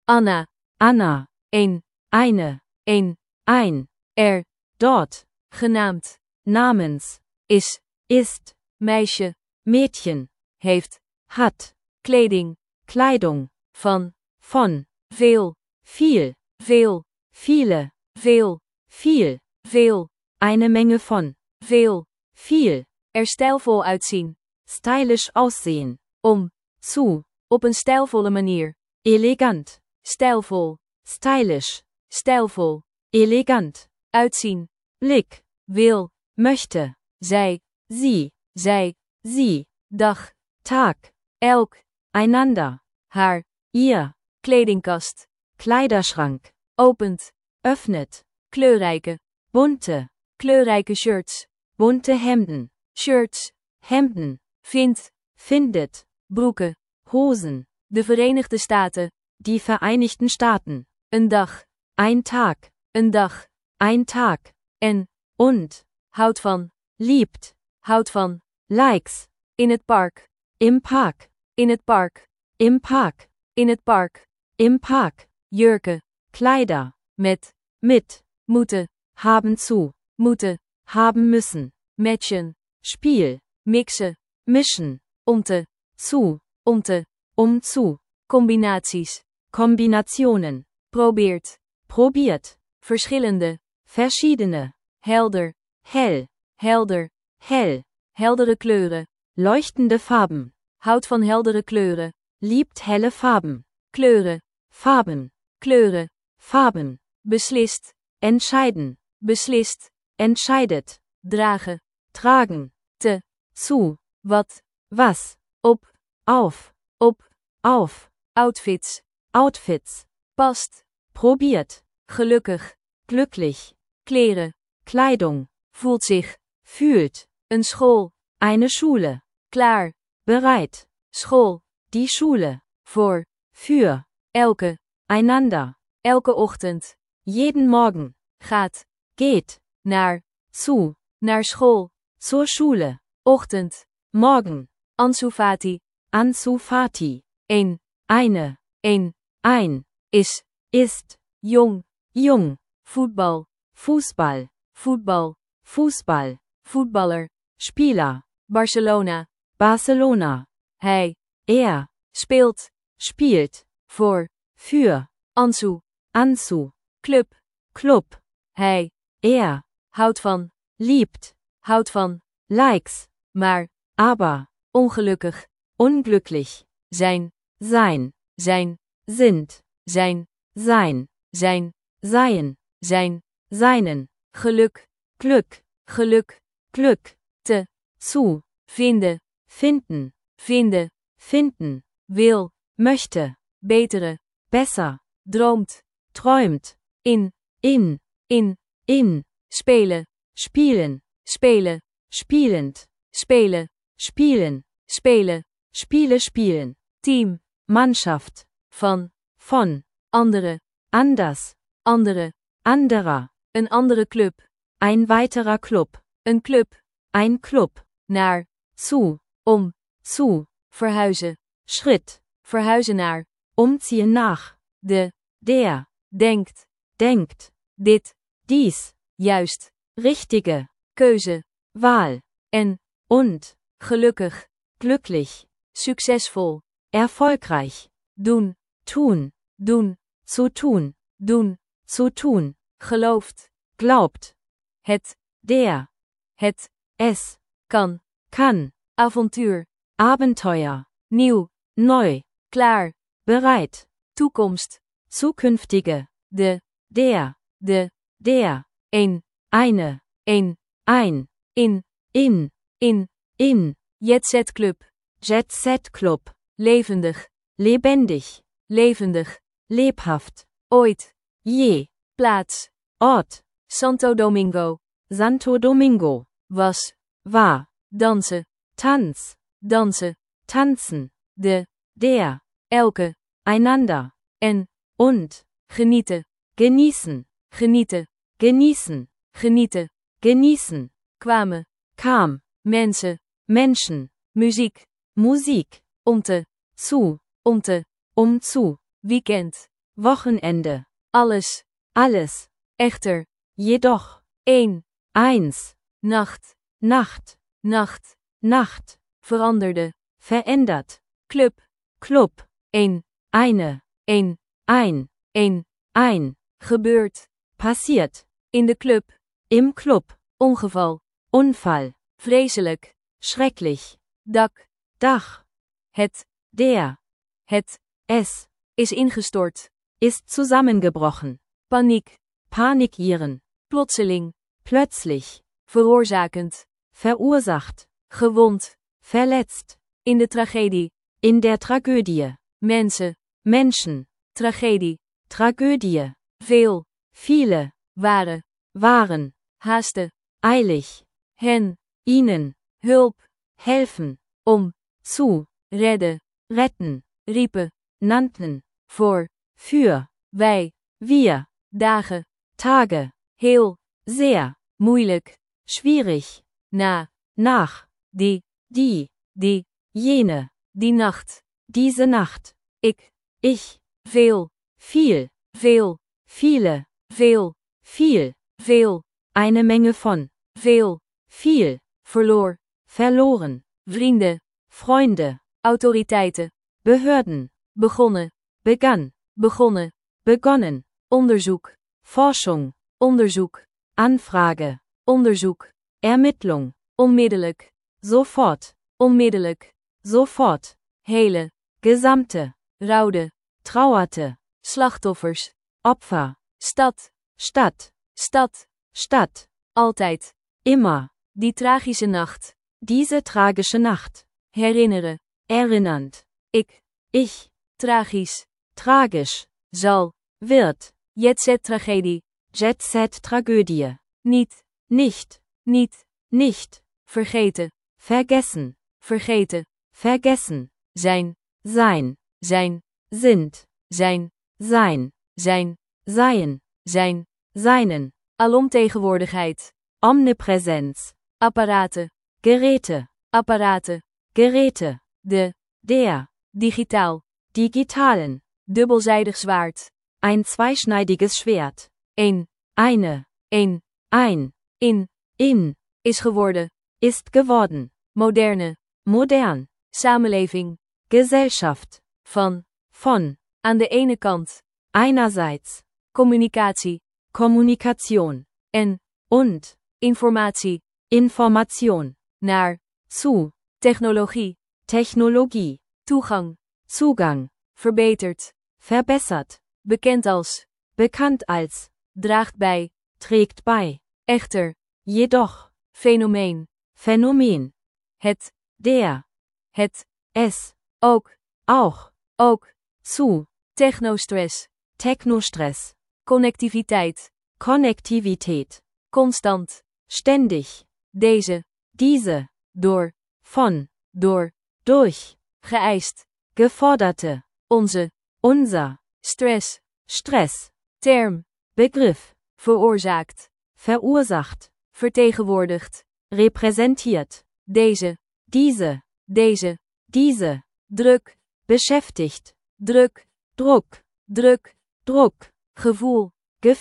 Anna. Anna. Een. Eine. Een. Ein. Er. Dort. Genaamd. Namens. Is. Ist. Meisje. Mädchen. Heeft. Hat. Kleding. Kleidung. Van. Von. Veel. Viel. Veel. Viele. Veel. Viel. Veel. Eine Menge von. Veel. Viel. Er stijlvol uitzien. Stylisch aussehen. Om. Zu. Op een stijlvolle manier. Elegant. Stijlvol. Stylisch. Stijlvol. Elegant. Uitzien. Blick. Wil. Möchte. Zij. Sie. Zij. Sie. Dag. Tag. Elk. Einander. Haar. Ihr. Kledingkast. Kleiderschrank. Opent. Öffnet. Kleurrijke. Bunte. Kleurrijke shirts. Bunte Hemden. Shirts. Hemden. Vindt. Findet. Broeken. Hosen. De Verenigde Staten. Die Vereinigten Staaten. Een dag. Ein Tag. Een dag. Ein Tag. En. Und. Houdt van. Liebt. Houdt van. Likes. In het park. Im Park. In het park. Im Park. In het park. Im Park. Jurken. Kleider. Met. Mit. Moeten. Haben zu. Moeten. Haben müssen. Matchen. Spiel. Mixen. Mischen. Om te. Zu. Om te. Um zu. Combinaties. Kombinationen. Probeert. Probiert. Verschillende. Verschiedene. Helder. Hell. Helder. Hell. Heldere kleuren. Leuchtende Farben. Houdt van heldere kleuren. Liebt helle Farben. Kleuren. Farben. Kleuren. Farben. Beslist. Entscheiden. Beslist. Entscheidet. Dragen. Tragen. Te. Zu. Wat. Was. Op. Auf. Op. Auf. Outfits. Outfits. Past. Probiert. Gelukkig. Glücklich. Kleren. Kleidung. Voelt zich. Fühlt. Een school. Eine Schule. Klaar. Bereit. School. Die Schule. Voor. Für. Elke. Einander. Elke ochtend. Jeden Morgen. Gaat. Geht. Naar. Zu. Naar school. Zur Schule. Ochtend. Morgen. Ansu Fati. Ansu Fati. Een. Eine. Een. Ein. Is. Ist. Jong. Jung. Voetbal. Fußball. Voetbal. Fußball. Voetballer. Spieler. Barcelona. Barcelona. Hij. Er. Speelt. Spielt. Voor. Für. Ansu. Anzu. Club. Club. Hij. Er. Houdt van. Liebt. Houdt van. Likes. Maar. Aber. Ongelukkig. Unglücklich. Zijn. Sein. Zijn. Sind. Zijn. Sein. Zijn. Seien. Zijn. Seinen. Geluk. Glück. Geluk. Glück. Te. Zu. Vinden. Finden. Vinden. Finden. Wil. Möchte. Betere. Besser. Droomt. Träumt. In. In. In. Spelen. Spielen. Spelen. Spielend. Spelen. Spielen. Spelen. Spiele spielen. Team. Mannschaft. Van. Von. Andere. Anders. Andere. Anderer. Een andere club. Ein weiterer Club. Een club. Ein Club. Naar. Zu. Om. Zu. Verhuizen. Schritt. Verhuizen naar. Umziehen nach. De. Der. Denkt. Denkt. Dit. Dies. Juist. Richtige. Keuze. Wahl. En. Und. Gelukkig. Glücklich. Succesvol. Erfolgreich. Doen. Tun. Doen. Zu tun. Doen. Zu tun. Gelooft. Glaubt. Het. Der. Het. Es. Kan. Kann. Avontuur. Abenteuer. Nieuw. Neu. Klaar. Bereit. Toekomst. Zukünftige. De. Der. De. Der. Een. Eine. Een. Ein. In. In. Jet Set Club. Jet Set Club. Levendig. Lebendig. Levendig. Lebhaft. Ooit. Je. Plaats. Ort. Santo Domingo. Santo Domingo. Was. War. Dansen. Tanz. Dansen. Tanzen. De. Der. Elke. Einander. En. Und. Genieten. Genießen. Genieten. Genießen. Genieten. Genießen. Kwamen. Kam. Mensen. Menschen. Muziek. Musik. Om te. Zu. Om te. Um zu. Weekend. Wochenende. Alles. Alles. Echter. Jedoch. 1. Eins. Nacht. Nacht. Nacht. Nacht. Veranderde. Verändert. Club. Club. 1. Eine. 1. Ein. 1. Ein. Gebeurd. Passiert. In de club. Im Club. Ongeval. Unfall. Vreselijk. Schrecklich. Dak. Dach. Het. Der. Het. Es. Is ingestort. Ist zusammengebrochen. Paniek. Panikieren. Plotseling. Plötzlich. Veroorzakend. Verursacht. Gewond. Verletzt. In de tragedie. In der Tragödie. Mensen. Menschen. Tragedie. Tragödie. Veel. Viele. Waren. Haaste. Eilig. Hen. Ihnen. Hulp. Helfen. Om. Zu. Redden. Retten. Riepen. Nannten. Voor. Für. Wij. Wir. Dagen. Tage. Heel. Sehr. Moeilijk. Schwierig. Na. Nach. Die. Die. Jene. Die nacht. Diese Nacht. Ich. Veel. Viel. Veel. Viele. Veel. Viel. Veel. Eine Menge von. Veel. Viel. Verloor. Verloren. Vrienden. Freunde. Autoriteiten. Behörden. Begonnen. Begann. Begonnen. Begonnen. Onderzoek. Forschung. Onderzoek. Anfrage. Onderzoek. Ermittlung. Onmiddellijk. Sofort. Onmiddellijk. Sofort. Hele. Gesamte. Rouwde. Trauerte. Slachtoffers. Opfer. Stad. Stadt. Stad. Stadt. Altijd. Immer. Die tragische nacht. Diese tragische Nacht. Herinneren. Erinnernd. Ich. Tragisch. Tragisch. Zal. Wird. Jet-set-tragedie. Jet-Set-Tragödie. Niet. Nicht. Nicht. Vergeten. Vergessen. Vergeten. Vergessen. Zijn. Sein. Zijn. Sind. Zijn. Sein. Zijn. Seien. Zijn. Seinen. Alomtegenwoordigheid. Omnipräsenz. Apparaten. Geräte. Apparaten. Geräte. Der. Digitaal. Digitalen. Dubbelzijdig zwaard. Ein zweischneidiges Schwert. Een. Eine. Een. Ein. In. Is geworden. Ist geworden. Moderne. Modern. Samenleving. Gesellschaft. Von. Aan de ene kant. Einerseits. Communicatie. Kommunikation. Und. Informatie. Information. Naar. Zu. Technologie. Technologie. Zugang. Verbeterd. Verbessert. Bekend als. Bekannt als. Draagt bij. Trägt bei. Echter. Jedoch. Fenomeen. Phänomen. Het. Der. Het. Es. Auch. Zu. Technostress. Technostress. Connectiviteit. Konnektivität. Constant. Ständig. Deze. Diese. Door. Door. Durch. Geëist. Geforderte. Onze. Unser. Stress. Term. Begriff. Veroorzaakt. Verursacht. Vertegenwoordigd. Repräsentiert. Deze. Diese. Druk. Beschäftigt. Druk. Druck. Gevoel.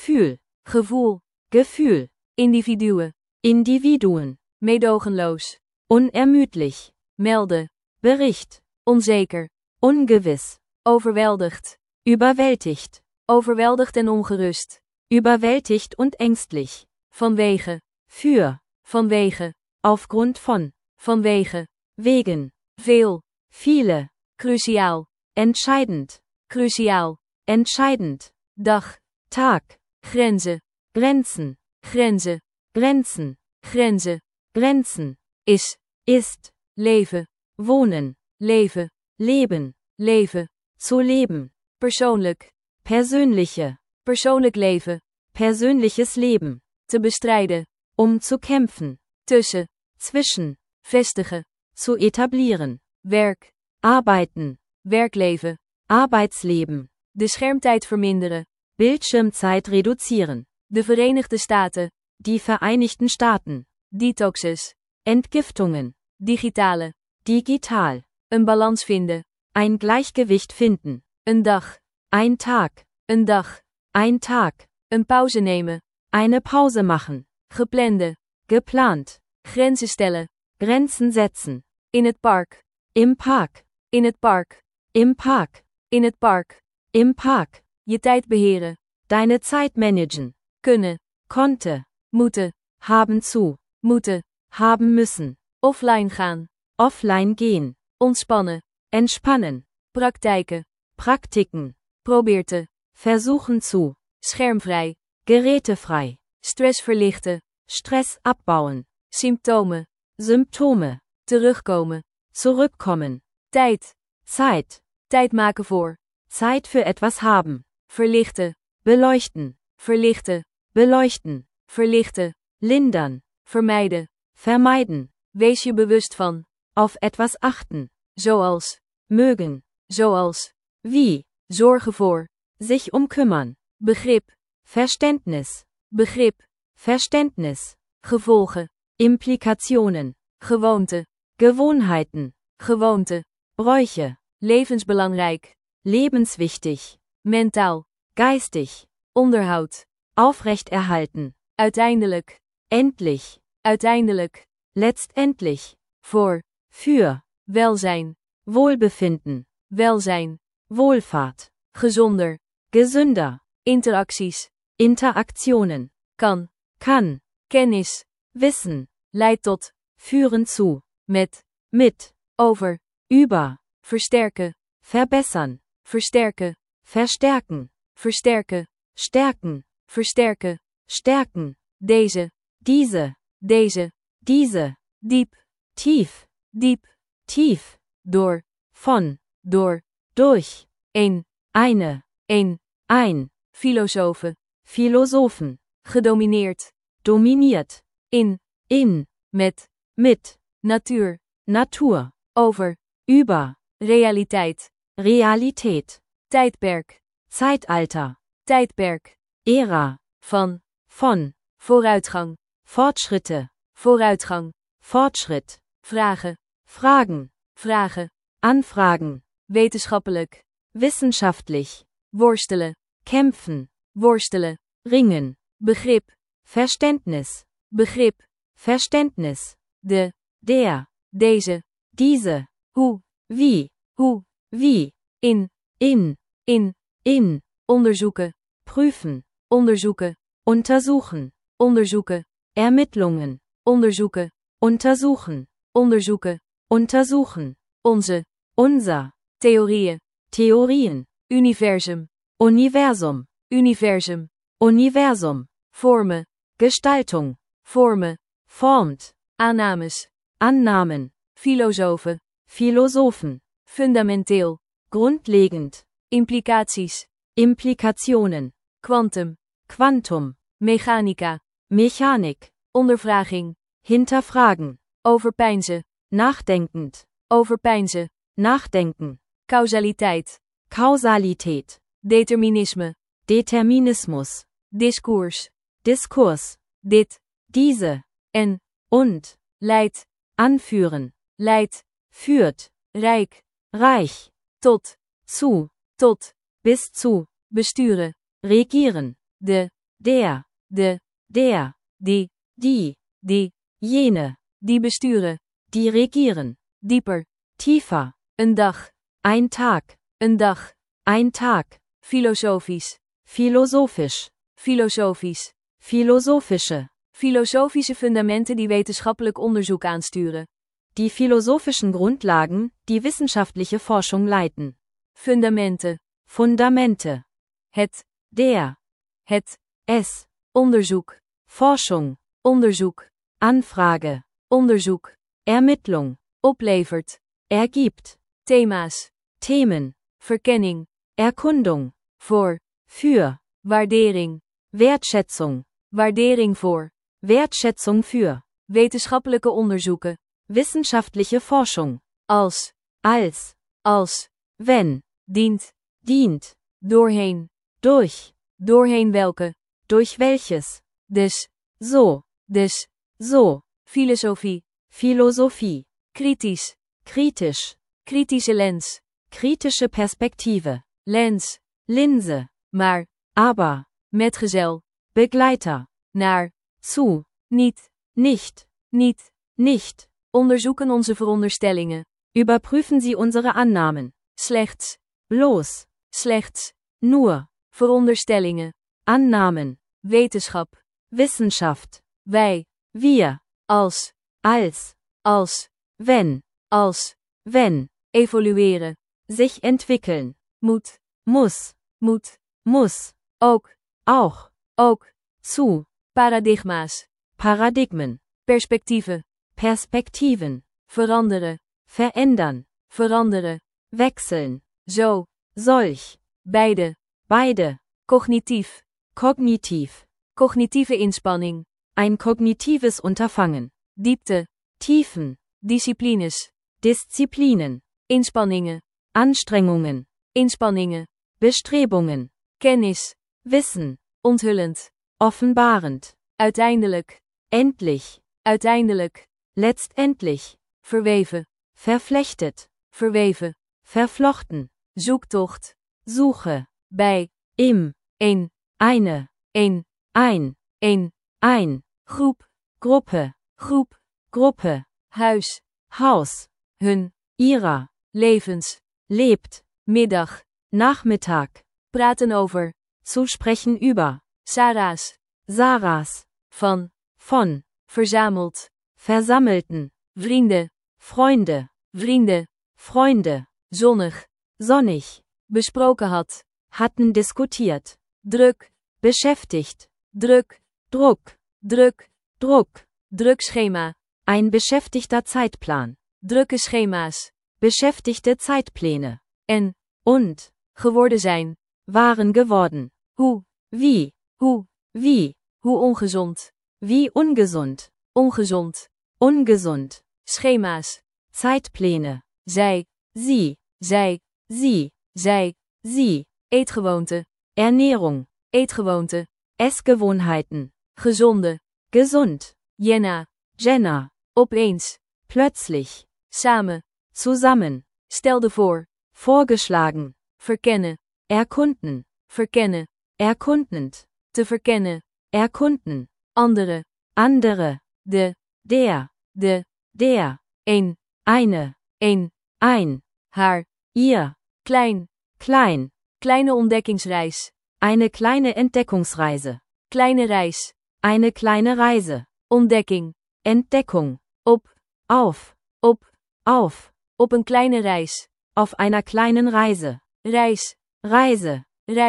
Gefühl. Individuen. Meedogenloos. Unermüdlich. Melden. Bericht. Onzeker. Ungewiss. Overweldigd. Überwältigt. Overweldigd en ongerust. Überwältigt und ängstlich. Vanwege. Für. Vanwege. Aufgrund von. Vanwege. Wegen. Veel. Viele. Cruciaal. Entscheidend. Cruciaal. Entscheidend. Dag. Tag. Grenzen. Grenzen. Grenzen. Grenzen. Grenzen. Grenzen. Ist. Leven. Wohnen. Leven. Leben. Zu leben. Persoonlijk. Persönliche. Persoonlijk leven. Persönliches Leben. Te bestrijden. Zu kämpfen. Tussen. Zwischen. Vestigen. Zu etablieren. Werk. Arbeiten. Werkleven. Arbeitsleben. De schermtijd verminderen. Bildschirmzeit reduzieren. De Verenigde Staten. Die Vereinigten Staaten. Detoxes. Entgiftungen. Digitale. Digital. Een balans vinden. Ein Gleichgewicht finden. Een dag. Ein Tag. Een dag. Ein Tag. Een pauze nemen. Eine Pause machen. Geplande. Geplant. Grenzen stellen. Grenzen setzen. In het park. Im Park. In het park. Im Park. In het park. Im Park. Je tijd beheren. Deine Zeit managen. Kunnen. Konnte. Moeten. Haben zu. Moeten. Haben müssen. Offline gaan. Offline gehen. Ontspannen. Entspannen. Praktijken. Praktiken. Probeerte. Versuchen zu. Schermvrij. Gerätefrei. Stress verlichten. Stress abbauen. Symptomen. Symptome. Terugkomen. Zurückkommen. Tijd. Zeit. Tijd maken voor. Zeit für etwas haben. Verlichten. Beleuchten. Verlichten. Beleuchten. Verlichten. Lindern. Vermijden. Vermeiden. Wees je bewust van. Auf etwas achten. Zoals. Mögen. Zoals. Wie. Zorgen voor. Sich kümmern. Begrip. Verständnis. Begrip. Verständnis. Gevolgen. Implikationen. Gewoonte. Gewohnheiten. Gewoonte. Bräuche. Levensbelangrijk. Lebenswichtig. Mentaal. Geistig. Onderhoud. Aufrechterhalten. Uiteindelijk. Endlich. Uiteindelijk. Letztendlich. Voor. Für. Welzijn. Wohlbefinden. Welzijn. Wohlfahrt. Gezonder. Gesünder. Interacties. Interaktionen. Kan. Kann. Kennis. Wissen. Leidt tot. Führen zu. Met. Mit. Over. Über. Versterken. Verbessern. Versterken. Verstärken. Versterken. Stärken. Versterken. Stärken. Deze. Diese. Deze. Diese. Diep. Tief. Diep. Tief. Door. Von. Door. Durch. Een. Eine. Een. Filosofen. Philosophen. Gedomineerd. Dominiert. In. Met. Mit. Natuur. Natur. Over. Über. Realiteit. Realität. Tijdperk. Zeitalter. Tijdperk. Ära. Van. Vooruitgang. Fortschritte. Vooruitgang. Fortschritt. Vragen. Fragen. Anfragen. Wetenschappelijk. Wissenschaftlich. Worstelen. Kämpfen. Worstelen. Ringen. Begrip. Verständnis. Begrip. Verständnis. De. Der. Deze. Diese. Hoe. Wie. In. Onderzoeken. Prüfen. Onderzoeken. Untersuchen. Onderzoeken. Ermittlungen. Onderzoeken. Untersuchen. Onderzoeken. Untersuchen. Onze. Unser. Theorieën. Theorien. Universum. Universum. Universum. Universum. Vormen. Gestaltung. Vormen. Formt. Aannames. Annahmen. Filosofen. Philosophen. Fundamenteel. Grundlegend. Implicaties. Implikationen. Quantum. Quantum. Mechanica. Mechanik. Ondervraging. Hinterfragen. Overpeinzen. Nachdenkend. Overpeinzen. Nachdenken. Causaliteit. Kausalität. Determinisme. Determinismus. Discours. Diskurs. Dit. Diese. En. Und. Leidt. Anführen. Leidt. Führt. Rijk. Reich. Tot. Zu. Tot. Bis zu. Besturen. Regieren. De. Der. De. Der. Die. Die. Jene. Die besturen. Die regieren. Dieper. Tiefer. Een dag. Ein Tag. Een dag. Ein Tag. Filosofisch. Philosophisch. Filosofisch. Philosophische. Filosofische fundamenten die wetenschappelijk onderzoek aansturen. Die philosophischen Grundlagen, die wissenschaftliche Forschung leiten. Fundamenten. Fundamente. Het. Der. Het. Es. Onderzoek. Forschung. Onderzoek. Anfrage. Onderzoek. Ermittlung. Oplevert. Ergibt. Thema's. Themen. Verkenning. Erkundung. Voor. Für. Waardering. Wertschätzung. Waardering voor. Wertschätzung für. Wetenschappelijke onderzoeken. Wissenschaftliche Forschung. Als. Als. Wenn. Dient. Doorheen. Durch. Doorheen welke. Durch welches. Dus. So. Filosofie. Philosophie. Kritisch. Kritisch. Kritische lens. Kritische Perspektive. Lens. Linse. maar, aber, metgezel, Begleiter, naar, zu, niet, nicht, nicht. Onderzoeken onze veronderstellingen. Überprüfen Sie unsere Annahmen. Slechts, Bloß, slechts, nur, veronderstellingen, Annahmen, wetenschap, Wissenschaft, wij, wir, als, als, wenn, evolueren, sich entwickeln, moet, muss, ook, auch, zu, paradigma's, Paradigmen, perspectieven, veranderen, verändern, wechseln, zo, solch, beide, cognitief, kognitiv, cognitieve inspanning, ein kognitives Unterfangen, diepte, Tiefen, disciplines, Disziplinen, inspanningen, Anstrengungen, Bestrebungen, kennis, Wissen, onthullend, offenbarend, uiteindelijk, endlich, letztendlich, verweven, verflechtet, verweven, verflochten, zoektocht, Suche, bij, im, een, eine, ein, groep, Gruppe, Haus, hun, ihrer, levens, lebt, middag, Nachmittag, praten over, zu sprechen über, Sarah's, von, verzameld, versammelten, vrienden, Freunde, zonnig, sonnig, besproken had, hatten diskutiert, druk, beschäftigt, druk, Druck, druk schema, ein beschäftigter Zeitplan, drukke schema's, beschäftigte Zeitpläne, en, und, geworden zijn, waren geworden, hoe, wie, hoe ongezond, wie ungesund, ongezond, schema's, Zeitpläne, zij, eetgewoonte, Ernährung, eetgewoonte, Essgewohnheiten, gezonde, gesund, Jenna, opeens, plötzlich, samen, zusammen, stelde voor, vorgeschlagen, verkennen, erkunden, verkennen, erkundend, te verkennen, erkunden, andere, der, een, ein, haar, ihr, klein, kleine ontdekkingsreis, eine kleine Entdeckungsreise, kleine reis, eine kleine Reise, ontdekking, Entdeckung, op, auf, op een kleine reis, auf einer kleinen Reise, reis,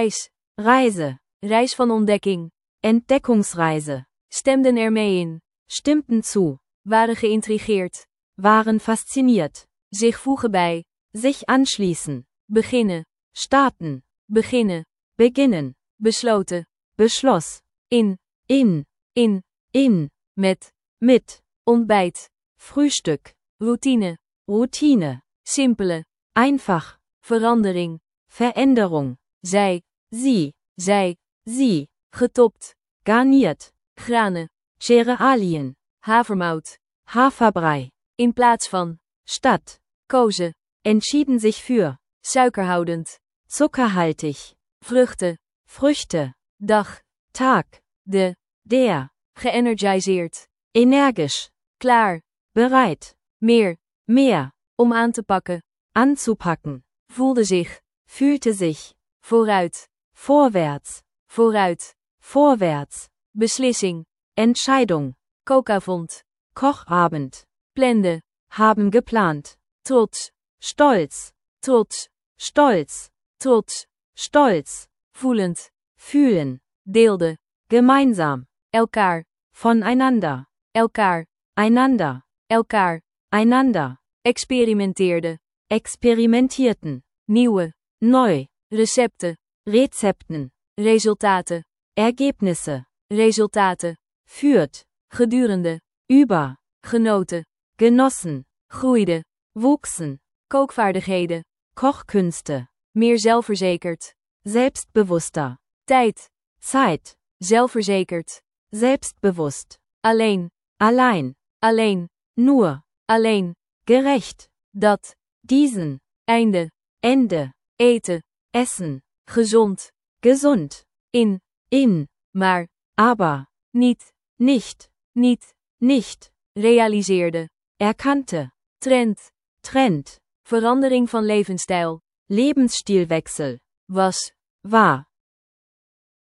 reis van ontdekking, Entdeckungsreise, stemden ermee in, stimmten zu, waren geïntrigeerd, waren fasziniert, zich voegen bij, sich anschließen, beginnen, starten, beginnen, besloten, beschloss, in, met, ontbijt, Frühstück, routine, simpele, einfach, verandering, Veränderung, zij, sie, getopt, garniert, granen, Cerealien, havermout, Haferbrei, in plaats van, statt, kozen, entschieden sich für, suikerhoudend, zuckerhaltig, Früchte, dag, Tag, der, geënergiseerd, energisch, klaar, bereit, mehr, om aan te pakken, anzupacken, fühlte sich, vooruit, vorwärts, beslissing, Entscheidung, kookavond, Kochabend, plande, haben geplant, trots, stolz, voelend, fühlen, deelde, gemeinsam, elkaar, voneinander, einander, experimenteerde, experimentierten, nieuwe, neu, recepten, resultaten, Ergebnisse, führt, gedurende, über, genoten, genossen, groeide, wuchsen, kookvaardigheden, Kochkünste, meer zelfverzekerd, selbstbewusster, tijd, Zeit, zelfverzekerd, selbstbewusst, alleen, nur, gerecht, dat, diesen, einde, Ende, eten, Essen, gezond, gesund, in, in, maar, aber, niet, nicht, nicht, realiseerde, erkannte, trend, Trend, verandering van levensstijl, Lebensstilwechsel, was, war,